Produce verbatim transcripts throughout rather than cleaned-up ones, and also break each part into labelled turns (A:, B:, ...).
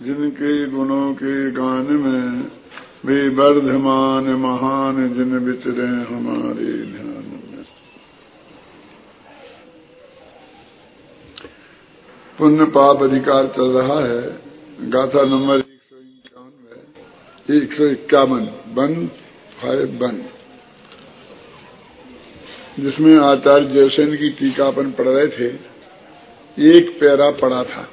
A: जिनके गुणों के गान में वे वर्धमान महान जिन विचरे हमारे ध्यान में। पुण्य पाप अधिकार चल रहा है। गाथा नंबर एक सौ इक्यावन एक सौ इक्यावन वन फाइव वन, जिसमें आचार्य जयसेन की टीका अपन पढ़ रहे थे। एक पैरा पढ़ा था।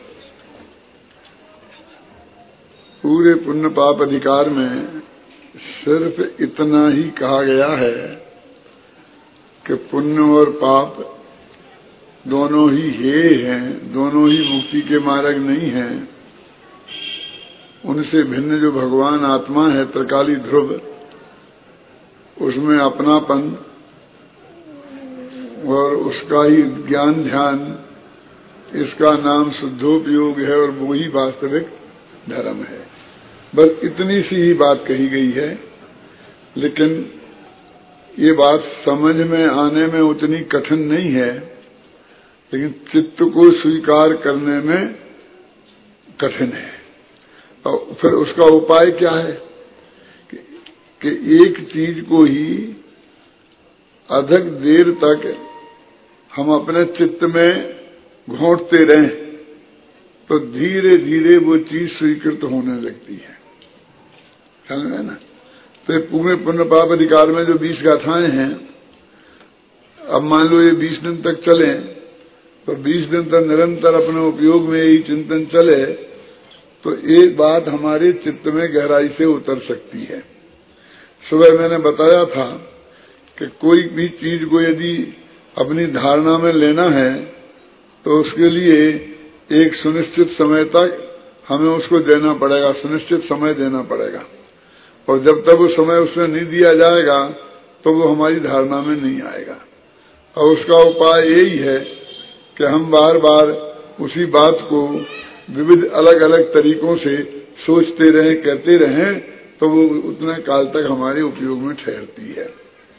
A: पूरे पुण्य पाप अधिकार में सिर्फ इतना ही कहा गया है कि पुण्य और पाप दोनों ही हे हैं, दोनों ही मुक्ति के मार्ग नहीं हैं। उनसे भिन्न जो भगवान आत्मा है त्रिकाली ध्रुव, उसमें अपनापन और उसका ही ज्ञान ध्यान, इसका नाम शुद्धोपयोग है और वो ही वास्तविक धर्म है। बस इतनी सी ही बात कही गई है, लेकिन ये बात समझ में आने में उतनी कठिन नहीं है, लेकिन चित्त को स्वीकार करने में कठिन है। और फिर उसका उपाय क्या है कि, कि एक चीज को ही अधिक देर तक हम अपने चित्त में घोंटते रहें तो धीरे धीरे वो चीज स्वीकृत होने लगती है। समझ में ना? तो पूरे पुण्य पाप अधिकार में जो बीस गाथाएं हैं, अब मान लो ये बीस दिन तक चले तो बीस दिन तक निरंतर अपने उपयोग में यही चिंतन चले तो एक बात हमारे चित्त में गहराई से उतर सकती है। सुबह मैंने बताया था कि कोई भी चीज को यदि अपनी धारणा में लेना है तो उसके लिए एक सुनिश्चित समय तक हमें उसको देना पड़ेगा, सुनिश्चित समय देना पड़ेगा। और जब तक वो समय उसमें नहीं दिया जाएगा तो वो हमारी धारणा में नहीं आएगा। और उसका उपाय यही है कि हम बार बार उसी बात को विविध अलग अलग तरीकों से सोचते रहें, कहते रहें, तो वो उतने काल तक हमारे उपयोग में ठहरती है।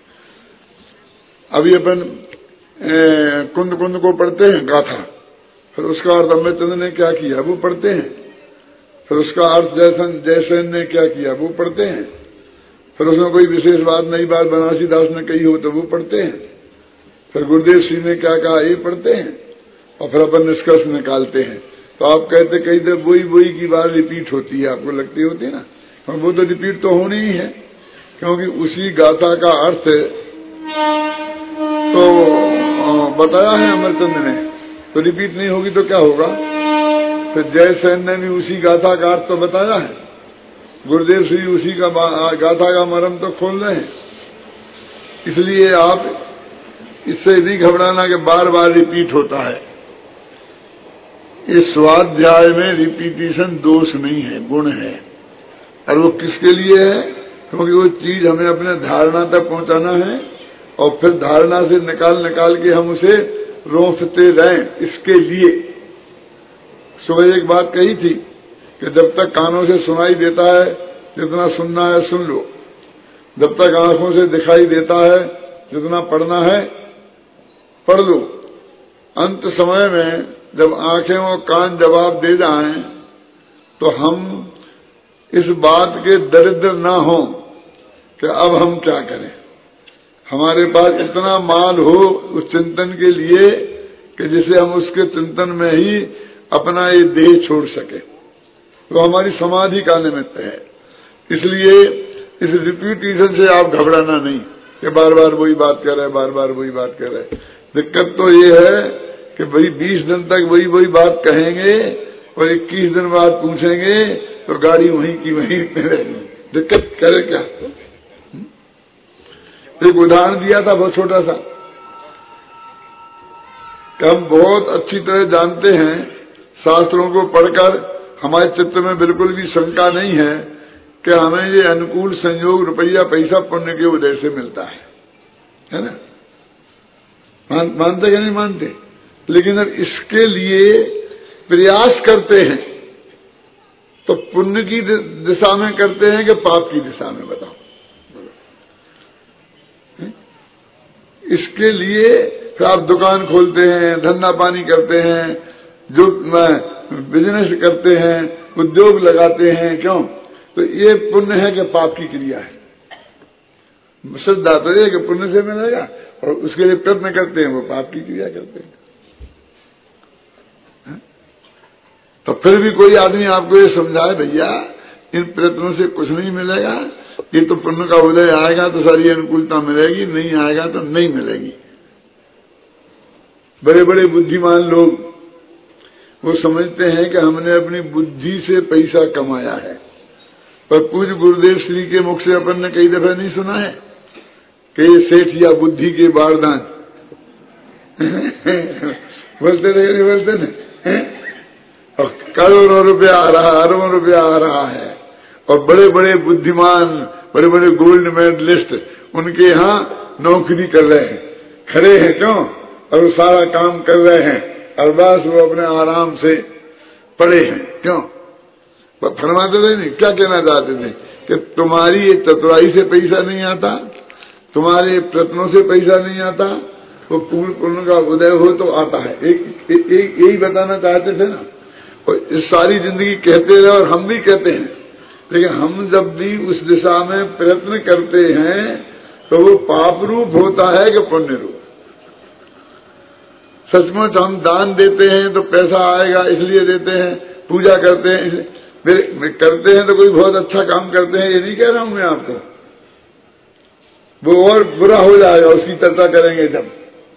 A: अभी अपन कुंद कुंद को पढ़ते हैं गाथा, फिर उसका अर्थ अमृतचंद्र ने क्या किया वो पढ़ते हैं, फिर उसका अर्थ जयसेन जयसेन ने क्या किया वो पढ़ते हैं, फिर उसमें कोई विशेष बात नई बात बनारसी दास ने कही हो तो वो पढ़ते हैं, फिर गुरुदेव श्री ने क्या कहा ये पढ़ते हैं, और फिर अपन निष्कर्ष निकालते हैं। तो आप कहते कई देर वही वही की बात रिपीट होती है, आपको लगती होती है ना? और वो तो रिपीट तो होनी ही है, क्योंकि उसी गाथा का अर्थ तो बताया है अमरचंद ने, तो रिपीट नहीं होगी तो क्या होगा? तो जयसेन ने भी उसी गाथा का अर्थ तो बताया है, गुरुदेव श्री उसी का गाथा का मर्म तो खोल रहे हैं। इसलिए आप इससे नहीं घबराना कि बार बार रिपीट होता है। इस स्वाध्याय में रिपीटिशन दोष नहीं है, गुण है। और वो किसके लिए है? क्योंकि वो चीज हमें अपने धारणा तक पहुंचाना है और फिर धारणा से निकाल निकाल के हम उसे रोंसते रहें, इसके लिए। सुबह एक बात कही थी कि जब तक कानों से सुनाई देता है जितना सुनना है सुन लो, जब तक आंखों से दिखाई देता है जितना पढ़ना है पढ़ लो। अंत समय में जब आंखें और कान जवाब दे जाएं तो हम इस बात के दरिद्र ना हो कि अब हम क्या करें। हमारे पास इतना माल हो उस चिंतन के लिए कि जिसे हम उसके चिंतन में ही अपना ये देह छोड़ सके, तो हमारी समाधि का निमित्त है। इसलिए इस रिपीटिशन से आप घबराना नहीं कि बार बार वही बात कर रहे बार बार वही बात कर रहे। दिक्कत तो ये है कि भाई बीस दिन तक वही वही बात कहेंगे और इक्कीस दिन बाद पूछेंगे तो गाड़ी वहीं की वहीं रहेगी। दिक्कत करे क्या? एक उदाहरण दिया था बहुत छोटा सा कि हम बहुत अच्छी तरह जानते हैं, शास्त्रों को पढ़कर हमारे चित्त में बिल्कुल भी शंका नहीं है कि हमें ये अनुकूल संयोग रुपया पैसा पुण्य के उदय से मिलता है, है ना? मान, मानते या नहीं मानते? लेकिन अब इसके लिए प्रयास करते हैं तो पुण्य की दिशा में करते हैं कि पाप की दिशा में? बताओ। इसके लिए फिर आप दुकान खोलते हैं, धंधा पानी करते हैं, जो बिजनेस करते हैं, उद्योग लगाते हैं, क्यों? तो ये पुण्य है कि पाप की क्रिया है? श्रद्धा तो ये कि पुण्य से मिलेगा, और उसके लिए प्रयत्न करते हैं, वो पाप की क्रिया करते हैं। तो फिर भी कोई आदमी आपको ये समझाए भैया इन प्रयत्नों से कुछ नहीं मिलेगा, ये तो पुण्य का उदय आएगा तो सारी अनुकूलता मिलेगी, नहीं आएगा तो नहीं मिलेगी। बड़े बड़े बुद्धिमान लोग वो समझते हैं कि हमने अपनी बुद्धि से पैसा कमाया है, पर पूज्य गुरुदेव श्री के मुख से अपन ने कई दफे नहीं सुना है कि ये सेठ या बुद्धि के बारदान बोलते रहे नहीं बोलते न, करोड़ों रुपया आ रहा, अरबों रुपया आ रहा है, और बड़े बड़े बुद्धिमान, बड़े बड़े गोल्ड मेडलिस्ट उनके यहाँ नौकरी कर रहे हैं, खड़े हैं, क्यों? और वो सारा काम कर रहे हैं, और बस वो अपने आराम से पड़े हैं, क्यों? फरमाते थे नहीं, क्या कहना चाहते थे कि तुम्हारी ये चतुराई से पैसा नहीं आता, तुम्हारे प्रयत्नों से पैसा नहीं आता, वो पूर्ण पुण्य का उदय हो तो आता है। एक यही बताना चाहते थे ना। और इस सारी जिंदगी कहते रहे, और हम भी कहते हैं, लेकिन हम जब भी उस दिशा में प्रयत्न करते हैं तो वो पाप रूप होता है कि पुण्य रूप। सचमुच हम दान देते हैं तो पैसा आएगा इसलिए देते हैं, पूजा करते हैं इसलिए करते हैं, तो कोई बहुत अच्छा काम करते हैं, ये नहीं कह रहा हूं मैं आपको, वो और बुरा हो जाएगा, उसकी चर्चा करेंगे जब।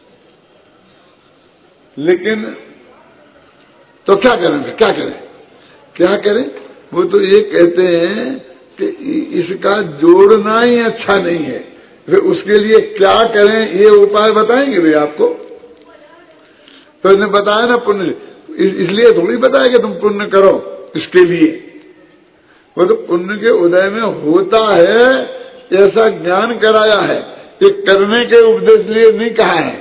A: लेकिन तो क्या करें, क्या करें, क्या करें? वो तो ये कहते हैं कि इसका जोड़ना ही अच्छा नहीं है, फिर उसके लिए क्या करें, ये उपाय बताएंगे वे आपको। तो इसने बताया ना पुण्य, इसलिए थोड़ी बताया कि तुम पुण्य करो इसके लिए, वो तो पुण्य के उदय में होता है ऐसा ज्ञान कराया है, ये करने के उपदेश लिए नहीं कहा है,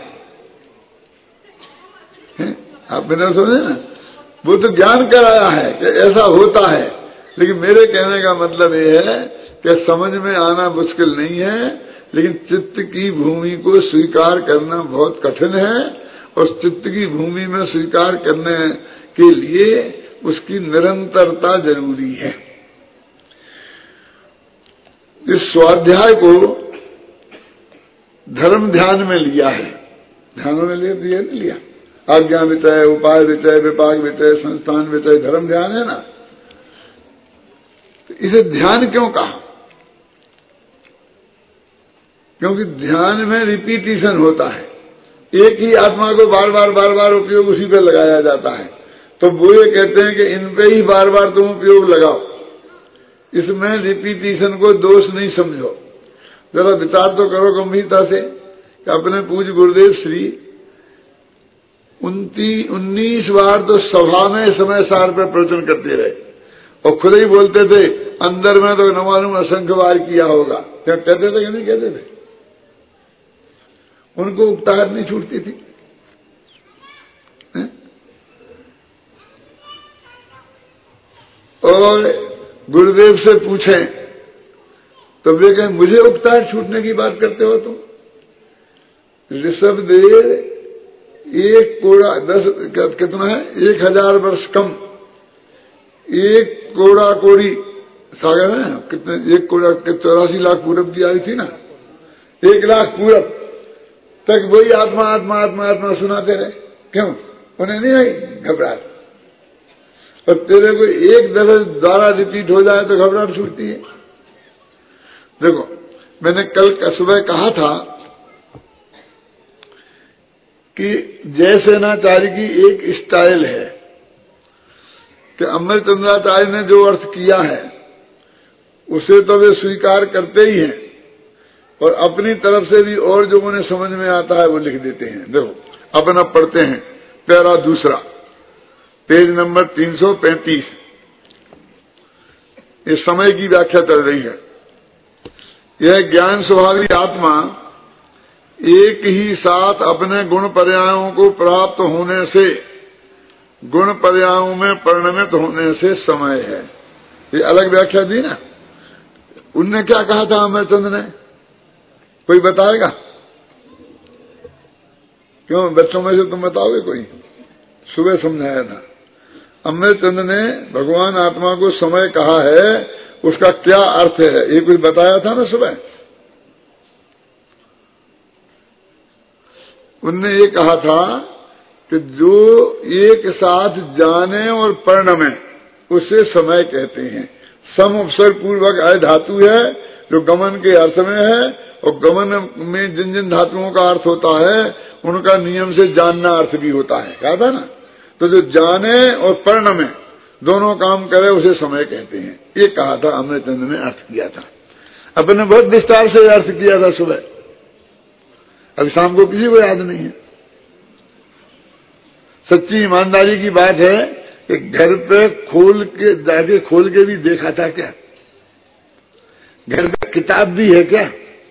A: है? आप बिना समझे ना, वो तो ज्ञान कराया है कि ऐसा होता है। लेकिन मेरे कहने का मतलब ये है कि समझ में आना मुश्किल नहीं है, लेकिन चित्त की भूमि को स्वीकार करना बहुत कठिन है, और चित्त की भूमि में स्वीकार करने के लिए उसकी निरंतरता जरूरी है। इस स्वाध्याय को धर्म ध्यान में लिया है, ध्यान में लिया दिया नहीं लिया, आज्ञा विचय, उपाय विचय, विपाक विचय, संस्थान विचय, धर्म ध्यान है ना। तो इसे ध्यान क्यों कहा? क्योंकि ध्यान में रिपीटिशन होता है, एक ही आत्मा को बार बार बार बार उपयोग उसी पे लगाया जाता है। तो वो ये कहते हैं कि इन पे ही बार बार तुम उपयोग लगाओ, इसमें रिपीटिशन को दोष नहीं समझो। जरा विचार तो करो गंभीरता से कि अपने पूज्य गुरुदेव श्री उन्तीस उन्नीस बार तो सभा में समय सार पर प्रवचन करते रहे, और खुद ही बोलते थे अंदर में तो न मालूम असंख्य बार किया होगा। क्या कहते थे कि नहीं कहते थे? उनको उकताहट नहीं छूटती थी। है? और गुरुदेव से पूछें तो वे कहें मुझे उकताहट छूटने की बात करते हो तुम? ऋषभदेव एक कोड़ा दस कितना है, एक हजार वर्ष कम, एक कोड़ा कोड़ी सागर है कितने, एक कोड़ा चौरासी लाख पूरब की आई थी ना, एक लाख पूरब तक वही आत्मा आत्मा आत्मा आत्मा सुनाते रहे। क्यों? उन्हें नहीं आई घबराहट? और तेरे को एक दफे द्वारा रिपीट हो जाए तो घबराहट छूटती है। देखो मैंने कल सुबह कहा था कि जयसेनाचार्य की एक स्टाइल है कि अमरचंद्राचार्य ने जो अर्थ किया है उसे तो वे स्वीकार करते ही हैं, और अपनी तरफ से भी और जो उन्हें समझ में आता है वो लिख देते हैं। देखो अपन अब पढ़ते हैं पैरा दूसरा, पेज नंबर तीन सौ पैंतीस। इस समय की व्याख्या चल रही है। यह ज्ञान स्वभावी आत्मा एक ही साथ अपने गुण पर्यायों को प्राप्त होने से, गुण पर्यायों में परिणमित होने से समय है। ये अलग व्याख्या दी ना। उनने क्या कहा था अमरचंद ने? कोई बताएगा? क्यों बच्चों में से तुम बताओगे? कोई सुबह समझाया था अमृतचंद ने भगवान आत्मा को समय कहा है, उसका क्या अर्थ है ये कुछ बताया था ना सुबह। उनने ये कहा था कि जो एक साथ जाने और परिणमे उसे समय कहते हैं। सम अवसर पूर्वक आय धातु है जो गमन के अर्थ में है, और गमन में जिन जिन धातुओं का अर्थ होता है उनका नियम से जानना अर्थ भी होता है, कहा था ना। तो जो जाने और परिणमे दोनों काम करे उसे समय कहते हैं, ये कहा था अमृतचंद ने, अर्थ किया था। अपने बहुत विस्तार से अर्थ किया था सुबह, अभी शाम को किसी को याद नहीं है। सच्ची ईमानदारी की बात है कि घर पे खोल के जाके खोल के भी देखा था क्या? घर पे किताब भी है क्या?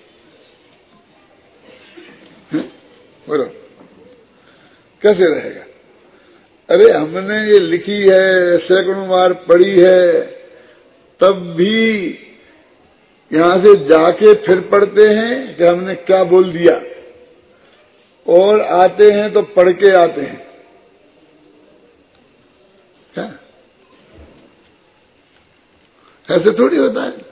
A: बोलो कैसे रहेगा? अरे हमने ये लिखी है, सैकड़ों बार पढ़ी है, तब भी यहां से जाके फिर पढ़ते हैं कि हमने क्या बोल दिया, और आते हैं तो पढ़ के आते हैं। क्या ऐसे थोड़ी होता है?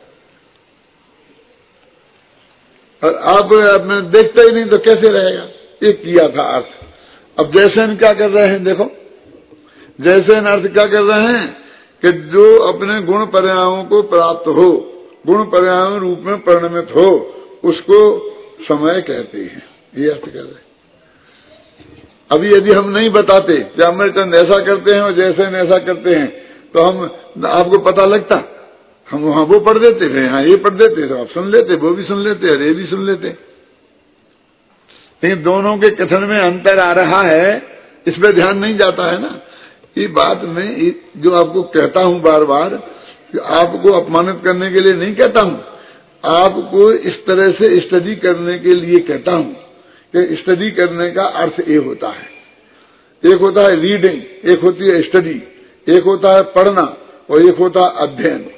A: और आप अपने देखते ही नहीं तो कैसे रहेगा? ये किया था अर्थ। अब जैसे क्या कर रहे हैं देखो, जैसे अर्थ क्या कर रहे हैं कि जो अपने गुण पर्यायों को प्राप्त हो, गुण पर्यायों रूप में परिणमित हो, उसको समय कहते हैं, ये अर्थ कर रहे हैं। अभी यदि हम नहीं बताते कि अमृतचंद ऐसा करते हैं और जैसे ऐसा करते हैं तो हम आपको पता लगता, हम वहां वो पढ़ देते थे, यहाँ ये पढ़ देते तो आप सुन लेते, वो भी सुन लेते और ये भी सुन लेते। लेकिन दोनों के कथन में अंतर आ रहा है, इस पर ध्यान नहीं जाता है ना। ये बात मैं जो आपको कहता हूं बार बार, कि आपको अपमानित करने के लिए नहीं कहता हूं, आपको इस तरह से स्टडी करने के लिए कहता हूं कि स्टडी करने का अर्थ ये होता है। एक होता है रीडिंग, एक होती है स्टडी, एक होता है पढ़ना और एक होता है अध्ययन।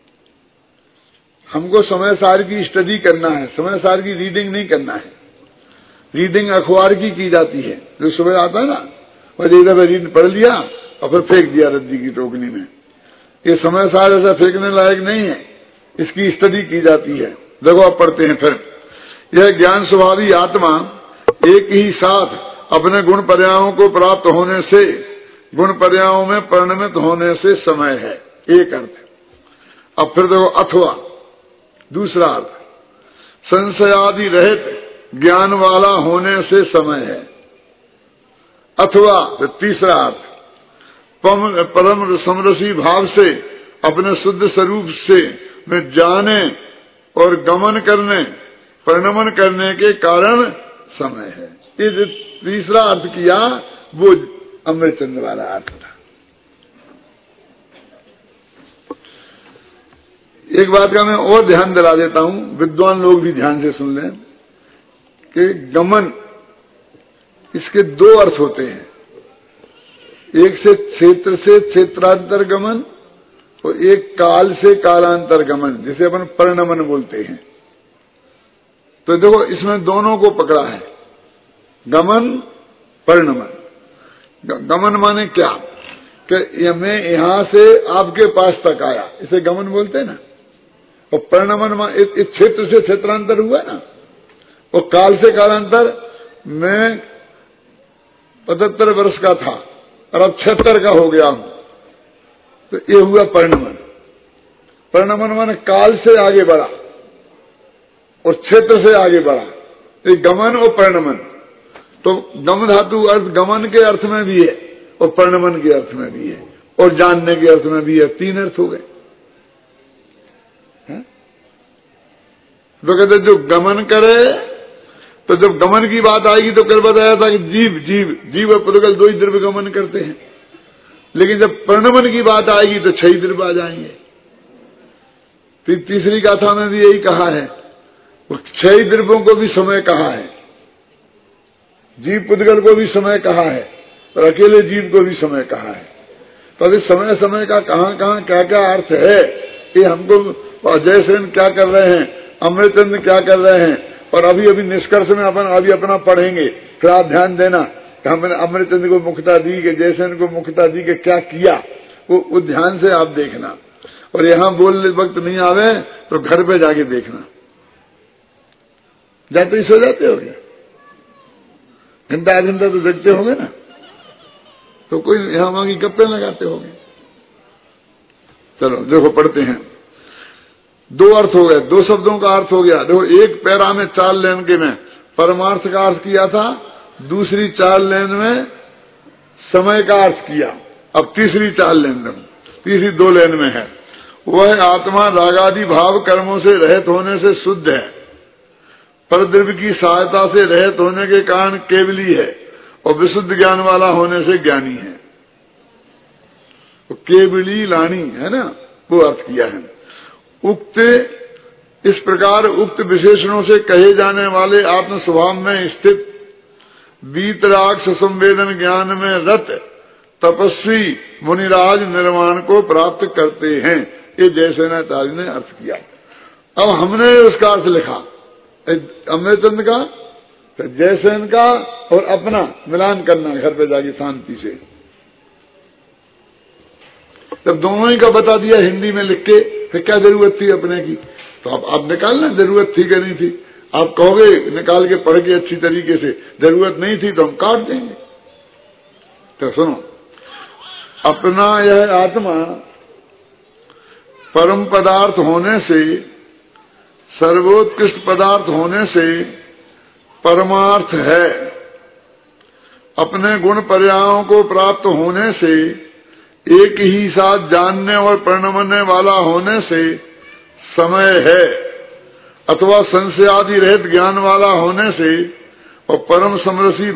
A: हमको समय सार की स्टडी करना है, समय सार की रीडिंग नहीं करना है। रीडिंग अखबार की की जाती है, जो सुबह आता है ना, और एक दफा रीड पढ़ लिया और फिर फेंक दिया रद्दी की टोकनी में। ये समय सार ऐसा फेंकने लायक नहीं है, इसकी स्टडी की जाती है। देखो आप पढ़ते हैं फिर, यह ज्ञान स्वभावी आत्मा एक ही साथ अपने गुण पर्यायों को प्राप्त होने से, गुण पर्यायों में परिणमित होने से समय है, एक अर्थ। अब फिर देखो अथवा दूसरा अर्थ, संशयादि रहित ज्ञान वाला होने से समय है। अथवा तीसरा अर्थ, परम समरसी भाव से अपने शुद्ध स्वरूप से में जाने और गमन करने, परिणमन करने के कारण समय है। ये जो तीसरा अर्थ किया वो अमृतचंद वाला अर्थ था। एक बात का मैं और ध्यान दिला देता हूं, विद्वान लोग भी ध्यान से सुन लें कि गमन, इसके दो अर्थ होते हैं। एक से क्षेत्र से क्षेत्रांतर गमन और एक काल से कालांतर गमन, जिसे अपन परिणमन बोलते हैं। तो देखो इसमें दोनों को पकड़ा है, गमन परिणमन। गमन माने क्या कि मैं यहां से आपके पास तक आया, इसे गमन बोलते हैं ना। और परिणमन माने इस क्षेत्र से क्षेत्रांतर हुआ ना, और काल से कालांतर, मैं पचहत्तर वर्ष का था और अब छिहत्तर का हो गया हूं, तो ये हुआ परिणमन। परिणमन माने काल से आगे बढ़ा और क्षेत्र से आगे बढ़ा, ये गमन और परिणमन। तो गम धातु अर्थ गमन के अर्थ में भी है और परिणमन के अर्थ में भी है और जानने के अर्थ में भी है, तीन अर्थ हो गए। तो कहते जो गमन करे, तो जब गमन की बात आएगी तो कल बताया था कि जीव जीव जीव और पुद्गल दो ही द्रव्य गमन करते हैं, लेकिन जब परिणमन की बात आएगी तो छह द्रव्य आ जाएंगे। फिर तीसरी गाथा में भी यही कहा है, छह द्रव्यों को भी समय कहा है, जीव पुद्गल को भी समय कहा है और अकेले जीव को भी समय कहा है। तो अभी समय समय का कहां कहां क्या क्या अर्थ है, ये हमको अजय सेन क्या कर रहे हैं, अमृतचंद क्या कर रहे हैं, और अभी अभी निष्कर्ष में अपन अभी अपना पढ़ेंगे, फिर आप ध्यान देना हमने अमृतचंद को मुक्ता दी के, जयसेन को मुक्ता दी के, क्या किया वो, वो ध्यान से आप देखना। और यहां बोलने वक्त नहीं आवे तो घर पे जाके देखना। जाते ही सो जाते होगे, घंटा आध घंटा तो जगते होंगे ना, तो कोई यहां वहां की गप्पे लगाते होंगे। चलो देखो पढ़ते हैं। दो अर्थ हो गए, दो शब्दों का अर्थ हो गया। देखो एक पैरा में चार लेन के में परमार्थ का अर्थ किया था, दूसरी चार लेन में समय का अर्थ किया। अब तीसरी चार लेन में, तीसरी दो लेन में है, वह आत्मा रागादि भाव कर्मों से रहित होने से शुद्ध है, परद्रव्य की सहायता से रहित होने के कारण केवली है और विशुद्ध ज्ञान वाला होने से ज्ञानी है। तो केवली लानी है ना, वो अर्थ किया है। उक्त इस प्रकार उक्त विशेषणों से कहे जाने वाले आत्म स्वभाव में स्थित वीतराग संवेदन ज्ञान में रत तपस्वी मुनिराज निर्वाण को प्राप्त करते हैं। ये जयसेनाचार्य ने अर्थ किया। अब हमने उसका अर्थ लिखा अमृतचंद का, तो जयसेन का और अपना मिलान करना घर पे जाके शांति से। तब दोनों ही का बता दिया हिंदी में लिख के, फिर क्या जरूरत थी अपने की? तो आप, आप निकालना जरूरत थी कि नहीं थी। आप कहोगे निकाल के पढ़ के अच्छी तरीके से, जरूरत नहीं थी तो हम काट देंगे। तो सुनो, अपना यह आत्मा परम पदार्थ होने से, सर्वोत्कृष्ट पदार्थ होने से परमार्थ है। अपने गुण पर्यायों को प्राप्त होने से, एक ही साथ जानने और परिणमने वाला होने से समय है, अथवा संशयादि रहित ज्ञान वाला होने से और परम समरसी